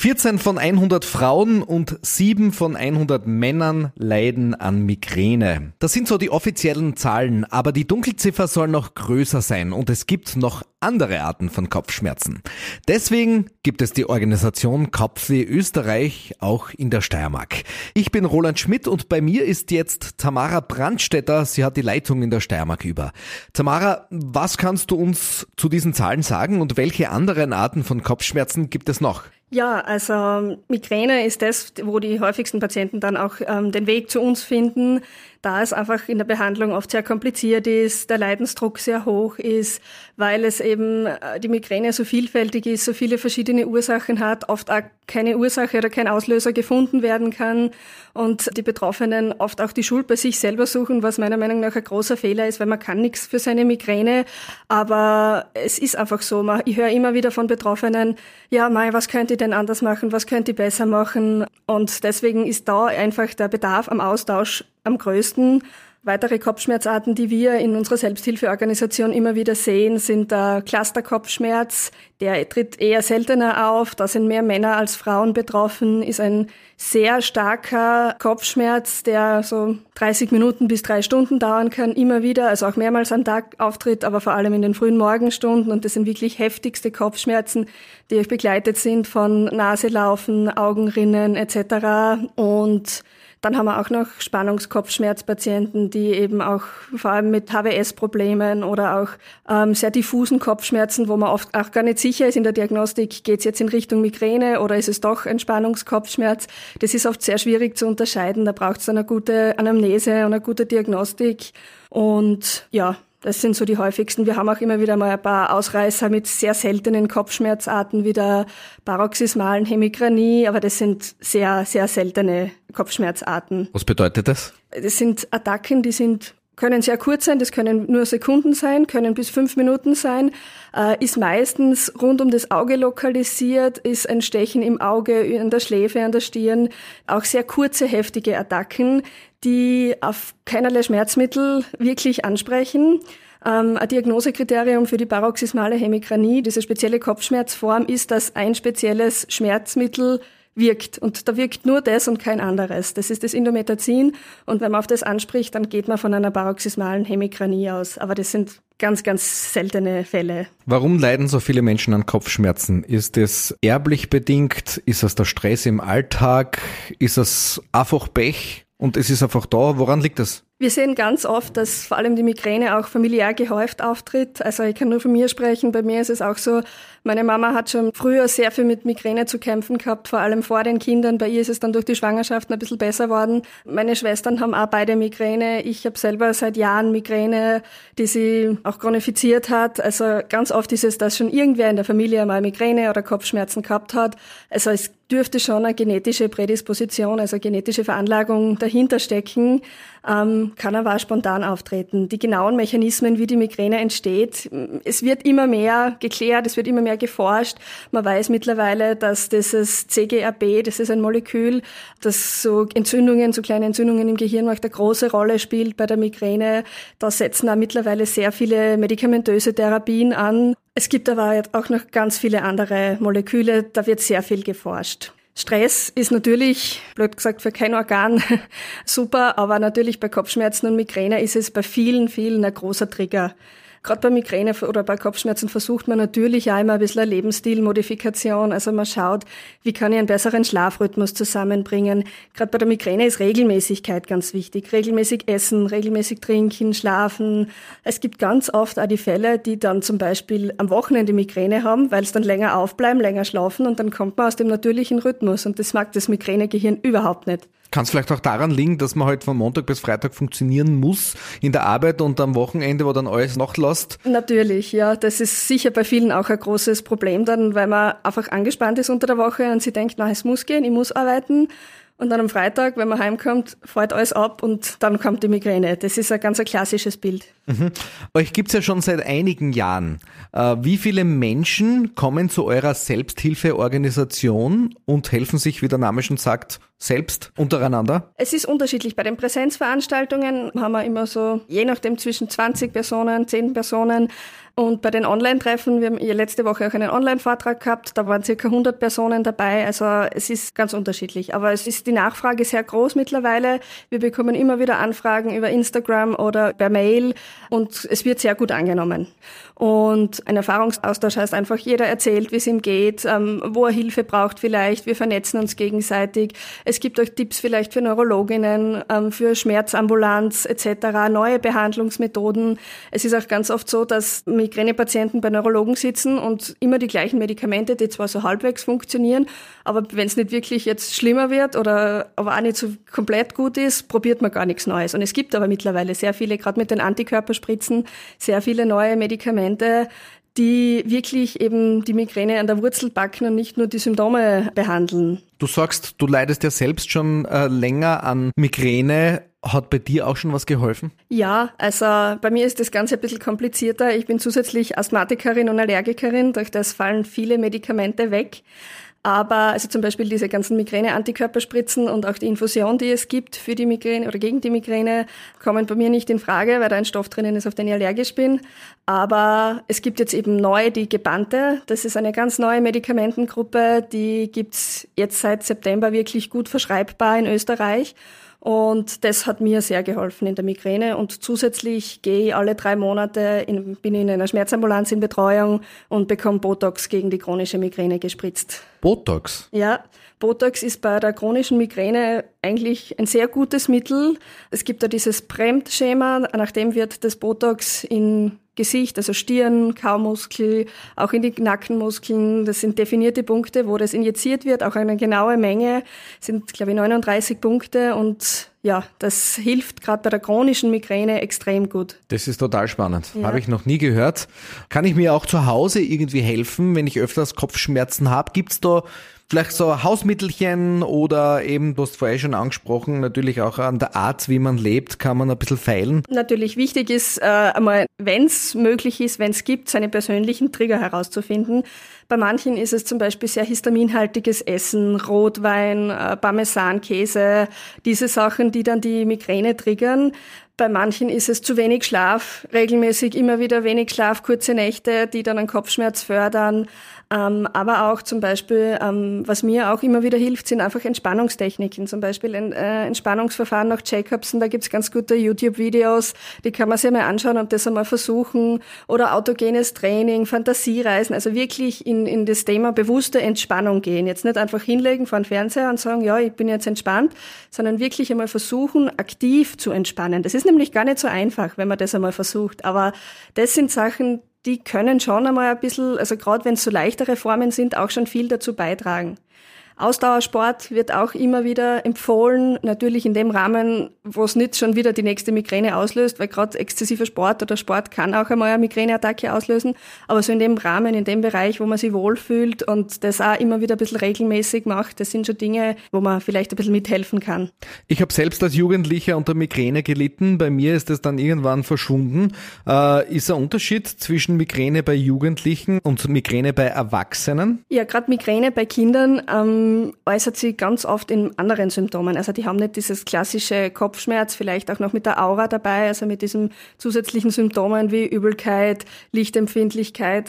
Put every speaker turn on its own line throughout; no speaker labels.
14 von 100 Frauen und 7 von 100 Männern leiden an Migräne. Das sind so die offiziellen Zahlen, aber die Dunkelziffer soll noch größer sein und es gibt noch andere Arten von Kopfschmerzen. Deswegen gibt es die Organisation Kopfweh Österreich auch in der Steiermark. Ich bin Roland Schmidt und bei mir ist jetzt Tamara Brandstetter. Sie hat die Leitung in der Steiermark über. Tamara, was kannst du uns zu diesen Zahlen sagen und welche anderen Arten von Kopfschmerzen gibt es noch?
Ja, also Migräne ist das, wo die häufigsten Patienten dann auch den Weg zu uns finden, da es einfach in der Behandlung oft sehr kompliziert ist, der Leidensdruck sehr hoch ist, weil es eben die Migräne so vielfältig ist, so viele verschiedene Ursachen hat, oft auch keine Ursache oder kein Auslöser gefunden werden kann und die Betroffenen oft auch die Schuld bei sich selber suchen, was meiner Meinung nach ein großer Fehler ist, weil man kann nichts für seine Migräne, aber es ist einfach so, ich höre immer wieder von Betroffenen, ja, was könnte ich denn anders machen, was könnte ich besser machen und deswegen ist da einfach der Bedarf am Austausch am größten. Weitere Kopfschmerzarten, die wir in unserer Selbsthilfeorganisation immer wieder sehen, sind der Cluster-Kopfschmerz. Der tritt eher seltener auf. Da sind mehr Männer als Frauen betroffen. Ist ein sehr starker Kopfschmerz, der so 30 Minuten bis 3 Stunden dauern kann, immer wieder, also auch mehrmals am Tag auftritt, aber vor allem in den frühen Morgenstunden. Und das sind wirklich heftigste Kopfschmerzen, die auch begleitet sind von Naselaufen, Augenrinnen etc. Und dann haben wir auch noch Spannungskopfschmerzpatienten, die eben auch vor allem mit HWS-Problemen oder auch sehr diffusen Kopfschmerzen, wo man oft auch gar nicht sicher ist in der Diagnostik, geht es jetzt in Richtung Migräne oder ist es doch ein Spannungskopfschmerz. Das ist oft sehr schwierig zu unterscheiden. Da braucht es eine gute Anamnese und eine gute Diagnostik. Und ja, das sind so die häufigsten. Wir haben auch immer wieder mal ein paar Ausreißer mit sehr seltenen Kopfschmerzarten wie der paroxysmalen Hemikranie, aber das sind sehr, sehr seltene Kopfschmerzarten.
Was bedeutet das?
Das sind Attacken, können sehr kurz sein, das können nur Sekunden sein, können bis 5 Minuten sein, ist meistens rund um das Auge lokalisiert, ist ein Stechen im Auge, an der Schläfe, an der Stirn, auch sehr kurze, heftige Attacken, die auf keinerlei Schmerzmittel wirklich ansprechen. Ein Diagnosekriterium für die paroxysmale Hemikranie, diese spezielle Kopfschmerzform, ist, dass ein spezielles Schmerzmittel wirkt. Und da wirkt nur das und kein anderes. Das ist das Indomethacin. Und wenn man auf das anspricht, dann geht man von einer paroxysmalen Hemikranie aus. Aber das sind ganz, ganz seltene Fälle.
Warum leiden so viele Menschen an Kopfschmerzen? Ist es erblich bedingt? Ist es der Stress im Alltag? Ist es einfach Pech? Und es ist einfach da. Woran liegt das?
Wir sehen ganz oft, dass vor allem die Migräne auch familiär gehäuft auftritt. Also ich kann nur von mir sprechen. Bei mir ist es auch so, meine Mama hat schon früher sehr viel mit Migräne zu kämpfen gehabt, vor allem vor den Kindern. Bei ihr ist es dann durch die Schwangerschaft ein bisschen besser worden. Meine Schwestern haben auch beide Migräne. Ich habe selber seit Jahren Migräne, die sie auch chronifiziert hat. Also ganz oft ist es, dass schon irgendwer in der Familie mal Migräne oder Kopfschmerzen gehabt hat. Also es dürfte schon eine genetische Prädisposition, also genetische Veranlagung dahinter stecken. Kann aber auch spontan auftreten. Die genauen Mechanismen, wie die Migräne entsteht, es wird immer mehr geklärt, es wird immer mehr geforscht. Man weiß mittlerweile, dass dieses CGRP, das ist ein Molekül, das so Entzündungen, so kleine Entzündungen im Gehirn macht, eine große Rolle spielt bei der Migräne. Da setzen auch mittlerweile sehr viele medikamentöse Therapien an. Es gibt aber auch noch ganz viele andere Moleküle, da wird sehr viel geforscht. Stress ist natürlich, blöd gesagt, für kein Organ super, aber natürlich bei Kopfschmerzen und Migräne ist es bei vielen ein großer Trigger. Gerade bei Migräne oder bei Kopfschmerzen versucht man natürlich auch immer ein bisschen eine Lebensstilmodifikation. Also man schaut, wie kann ich einen besseren Schlafrhythmus zusammenbringen. Gerade bei der Migräne ist Regelmäßigkeit ganz wichtig. Regelmäßig essen, regelmäßig trinken, schlafen. Es gibt ganz oft auch die Fälle, die dann zum Beispiel am Wochenende Migräne haben, weil es dann länger aufbleiben, länger schlafen und dann kommt man aus dem natürlichen Rhythmus. Und das mag das Migränegehirn überhaupt nicht.
Kann es vielleicht auch daran liegen, dass man halt von Montag bis Freitag funktionieren muss in der Arbeit und am Wochenende, wo dann alles nachlässt?
Natürlich, ja. Das ist sicher bei vielen auch ein großes Problem dann, weil man einfach angespannt ist unter der Woche und sie denkt, es muss gehen, ich muss arbeiten. Und dann am Freitag, wenn man heimkommt, fällt alles ab und dann kommt die Migräne. Das ist ein ganz klassisches Bild.
Euch gibt's ja schon seit einigen Jahren. Wie viele Menschen kommen zu eurer Selbsthilfeorganisation und helfen sich, wie der Name schon sagt, selbst untereinander?
Es ist unterschiedlich. Bei den Präsenzveranstaltungen haben wir immer so, je nachdem zwischen 20 Personen, 10 Personen. Und bei den Online-Treffen, wir haben letzte Woche auch einen Online-Vortrag gehabt, da waren circa 100 Personen dabei. Also es ist ganz unterschiedlich. Aber es ist die Nachfrage sehr groß mittlerweile. Wir bekommen immer wieder Anfragen über Instagram oder per Mail und es wird sehr gut angenommen. Und ein Erfahrungsaustausch heißt einfach, jeder erzählt, wie es ihm geht, wo er Hilfe braucht vielleicht. Wir vernetzen uns gegenseitig. Es gibt auch Tipps vielleicht für Neurologinnen, für Schmerzambulanz etc., neue Behandlungsmethoden. Es ist auch ganz oft so, dass Migränepatienten bei Neurologen sitzen und immer die gleichen Medikamente, die zwar so halbwegs funktionieren, aber wenn es nicht wirklich jetzt schlimmer wird oder aber auch nicht so komplett gut ist, probiert man gar nichts Neues. Und es gibt aber mittlerweile sehr viele, gerade mit den Antikörperspritzen, sehr viele neue Medikamente, die wirklich eben die Migräne an der Wurzel packen und nicht nur die Symptome behandeln.
Du sagst, du leidest ja selbst schon länger an Migräne. Hat bei dir auch schon was geholfen?
Ja, also bei mir ist das Ganze ein bisschen komplizierter. Ich bin zusätzlich Asthmatikerin und Allergikerin, durch das fallen viele Medikamente weg. Aber also zum Beispiel diese ganzen Migräne-Antikörperspritzen und auch die Infusion, die es gibt für die Migräne oder gegen die Migräne, kommen bei mir nicht in Frage, weil da ein Stoff drinnen ist, auf den ich allergisch bin. Aber es gibt jetzt eben neu die Gebannte. Das ist eine ganz neue Medikamentengruppe, die gibt's jetzt seit September wirklich gut verschreibbar in Österreich. Und das hat mir sehr geholfen in der Migräne. Und zusätzlich gehe ich alle 3 Monate, bin in einer Schmerzambulanz in Betreuung und bekomme Botox gegen die chronische Migräne gespritzt.
Botox?
Ja, Botox ist bei der chronischen Migräne eigentlich ein sehr gutes Mittel. Es gibt da dieses PREMT-Schema, nach dem wird das Botox in Gesicht, also Stirn, Kaumuskel, auch in die Nackenmuskeln. Das sind definierte Punkte, wo das injiziert wird, auch eine genaue Menge, sind, glaube ich, 39 Punkte und ja, das hilft gerade bei der chronischen Migräne extrem gut.
Das ist total spannend. Ja. Habe ich noch nie gehört. Kann ich mir auch zu Hause irgendwie helfen, wenn ich öfters Kopfschmerzen habe? Gibt's da vielleicht so Hausmittelchen oder eben, du hast vorher schon angesprochen, natürlich auch an der Art, wie man lebt, kann man ein bisschen feilen?
Natürlich wichtig ist einmal, wenn es möglich ist, wenn es gibt, seine persönlichen Trigger herauszufinden. Bei manchen ist es zum Beispiel sehr histaminhaltiges Essen, Rotwein, Parmesankäse, diese Sachen, die dann die Migräne triggern. Bei manchen ist es zu wenig Schlaf, regelmäßig immer wieder wenig Schlaf, kurze Nächte, die dann einen Kopfschmerz fördern. Aber auch zum Beispiel, was mir auch immer wieder hilft, sind einfach Entspannungstechniken. Zum Beispiel ein Entspannungsverfahren nach Jacobson, da gibt's ganz gute YouTube-Videos, die kann man sich mal anschauen und das einmal versuchen. Oder autogenes Training, Fantasiereisen, also wirklich in das Thema bewusste Entspannung gehen. Jetzt nicht einfach hinlegen vor den Fernseher und sagen, ja, ich bin jetzt entspannt, sondern wirklich einmal versuchen, aktiv zu entspannen. Das ist nämlich gar nicht so einfach, wenn man das einmal versucht. Aber das sind Sachen, die können schon einmal ein bisschen, also gerade wenn es so leichtere Formen sind, auch schon viel dazu beitragen. Ausdauersport wird auch immer wieder empfohlen, natürlich in dem Rahmen, wo es nicht schon wieder die nächste Migräne auslöst, weil gerade exzessiver Sport oder Sport kann auch einmal eine Migräneattacke auslösen, aber so in dem Rahmen, in dem Bereich, wo man sich wohlfühlt und das auch immer wieder ein bisschen regelmäßig macht, das sind schon Dinge, wo man vielleicht ein bisschen mithelfen kann.
Ich habe selbst als Jugendlicher unter Migräne gelitten, bei mir ist es dann irgendwann verschwunden. Ist ein Unterschied zwischen Migräne bei Jugendlichen und Migräne bei Erwachsenen?
Ja, gerade Migräne bei Kindern äußert sich ganz oft in anderen Symptomen. Also die haben nicht dieses klassische Kopfschmerz, vielleicht auch noch mit der Aura dabei, also mit diesen zusätzlichen Symptomen wie Übelkeit, Lichtempfindlichkeit,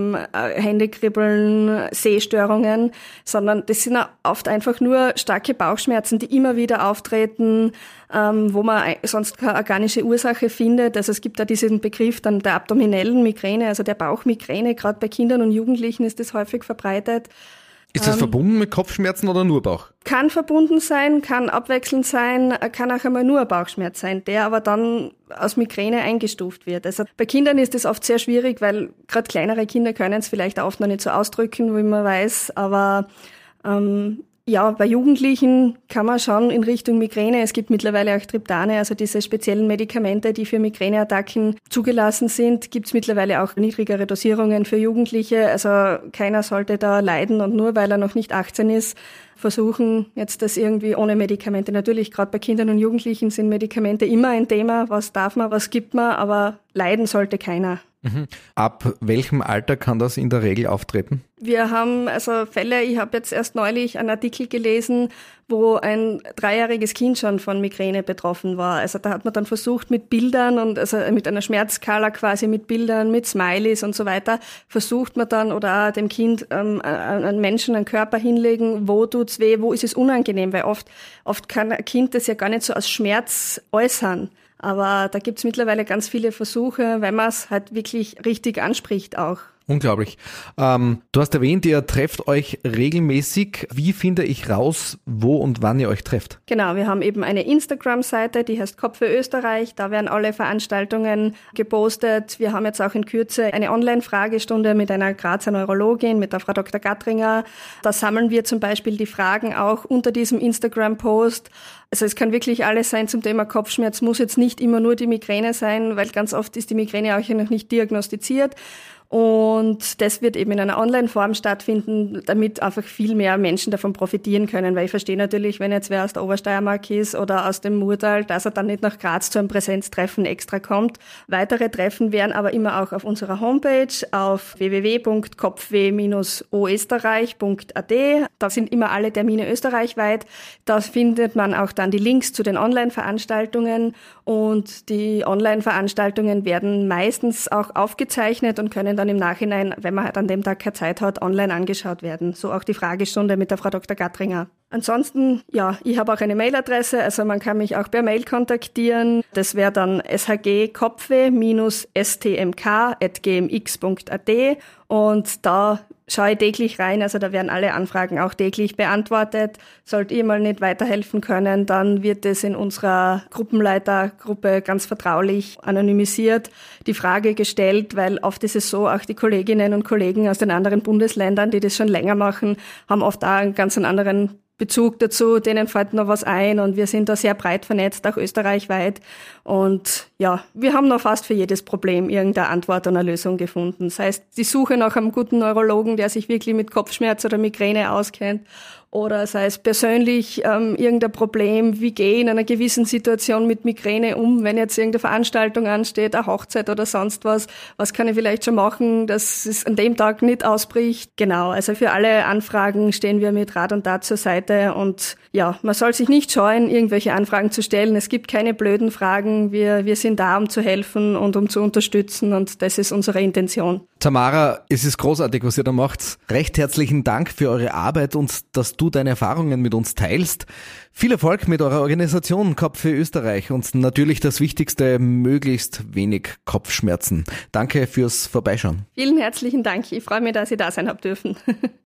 Händekribbeln, Sehstörungen, sondern das sind oft einfach nur starke Bauchschmerzen, die immer wieder auftreten, wo man sonst keine organische Ursache findet. Also es gibt da diesen Begriff dann der abdominellen Migräne, also der Bauchmigräne, gerade bei Kindern und Jugendlichen ist das häufig verbreitet.
Ist das verbunden mit Kopfschmerzen oder nur Bauch?
Kann verbunden sein, kann abwechselnd sein, kann auch einmal nur ein Bauchschmerz sein, der aber dann als Migräne eingestuft wird. Also bei Kindern ist das oft sehr schwierig, weil gerade kleinere Kinder können es vielleicht oft noch nicht so ausdrücken, wie man weiß, aber ja, bei Jugendlichen kann man schon in Richtung Migräne. Es gibt mittlerweile auch Triptane, also diese speziellen Medikamente, die für Migräneattacken zugelassen sind. Gibt es mittlerweile auch niedrigere Dosierungen für Jugendliche. Also keiner sollte da leiden und nur weil er noch nicht 18 ist, versuchen jetzt das irgendwie ohne Medikamente. Natürlich, gerade bei Kindern und Jugendlichen sind Medikamente immer ein Thema. Was darf man, was gibt man, aber leiden sollte keiner.
Ab welchem Alter kann das in der Regel auftreten?
Wir haben also Fälle, ich habe jetzt erst neulich einen Artikel gelesen, wo ein 3-jähriges Kind schon von Migräne betroffen war. Also da hat man dann versucht mit Bildern und also mit einer Schmerzskala quasi mit Bildern, mit Smileys und so weiter, versucht man dann oder auch dem Kind einen Menschen, einen Körper hinlegen, wo tut's weh, wo ist es unangenehm, weil oft kann ein Kind das ja gar nicht so als Schmerz äußern. Aber da gibt's mittlerweile ganz viele Versuche, wenn man es halt wirklich richtig anspricht auch.
Unglaublich. Du hast erwähnt, ihr trefft euch regelmäßig. Wie finde ich raus, wo und wann ihr euch trefft?
Genau, wir haben eben eine Instagram-Seite, die heißt Kopfweh Österreich. Da werden alle Veranstaltungen gepostet. Wir haben jetzt auch in Kürze eine Online-Fragestunde mit einer Grazer Neurologin, mit der Frau Dr. Gattringer. Da sammeln wir zum Beispiel die Fragen auch unter diesem Instagram-Post. Also es kann wirklich alles sein zum Thema Kopfschmerz. Muss jetzt nicht immer nur die Migräne sein, weil ganz oft ist die Migräne auch noch nicht diagnostiziert. Und das wird eben in einer Online-Form stattfinden, damit einfach viel mehr Menschen davon profitieren können. Weil ich verstehe natürlich, wenn jetzt wer aus der Obersteiermark ist oder aus dem Murtal, dass er dann nicht nach Graz zu einem Präsenztreffen extra kommt. Weitere Treffen wären aber immer auch auf unserer Homepage auf www.kopfweh-oesterreich.at. Da sind immer alle Termine österreichweit. Da findet man auch dann die Links zu den Online-Veranstaltungen. Und die Online-Veranstaltungen werden meistens auch aufgezeichnet und können dann im Nachhinein, wenn man halt an dem Tag keine Zeit hat, online angeschaut werden. So auch die Fragestunde mit der Frau Dr. Gattringer. Ansonsten, ja, ich habe auch eine Mailadresse, also man kann mich auch per Mail kontaktieren. Das wäre dann shg-kopfweh-stmk@gmx.at und da schaue ich täglich rein, also da werden alle Anfragen auch täglich beantwortet. Sollt ihr mal nicht weiterhelfen können, dann wird es in unserer Gruppenleitergruppe ganz vertraulich anonymisiert die Frage gestellt, weil oft ist es so, auch die Kolleginnen und Kollegen aus den anderen Bundesländern, die das schon länger machen, haben oft da einen ganz anderen Bezug dazu, denen fällt noch was ein und wir sind da sehr breit vernetzt, auch österreichweit. Und ja, wir haben noch fast für jedes Problem irgendeine Antwort und eine Lösung gefunden. Das heißt, die Suche nach einem guten Neurologen, der sich wirklich mit Kopfschmerz oder Migräne auskennt, oder sei es persönlich irgendein Problem, wie gehe ich in einer gewissen Situation mit Migräne um, wenn jetzt irgendeine Veranstaltung ansteht, eine Hochzeit oder sonst was kann ich vielleicht schon machen, dass es an dem Tag nicht ausbricht. Genau, also für alle Anfragen stehen wir mit Rat und Tat zur Seite und ja, man soll sich nicht scheuen, irgendwelche Anfragen zu stellen. Es gibt keine blöden Fragen, wir sind da, um zu helfen und um zu unterstützen und das ist unsere Intention.
Tamara, es ist großartig, was ihr da macht. Recht herzlichen Dank für eure Arbeit und dass du deine Erfahrungen mit uns teilst. Viel Erfolg mit eurer Organisation Kopfweh Österreich und natürlich das Wichtigste, möglichst wenig Kopfschmerzen. Danke fürs Vorbeischauen.
Vielen herzlichen Dank. Ich freue mich, dass ich da sein habe dürfen.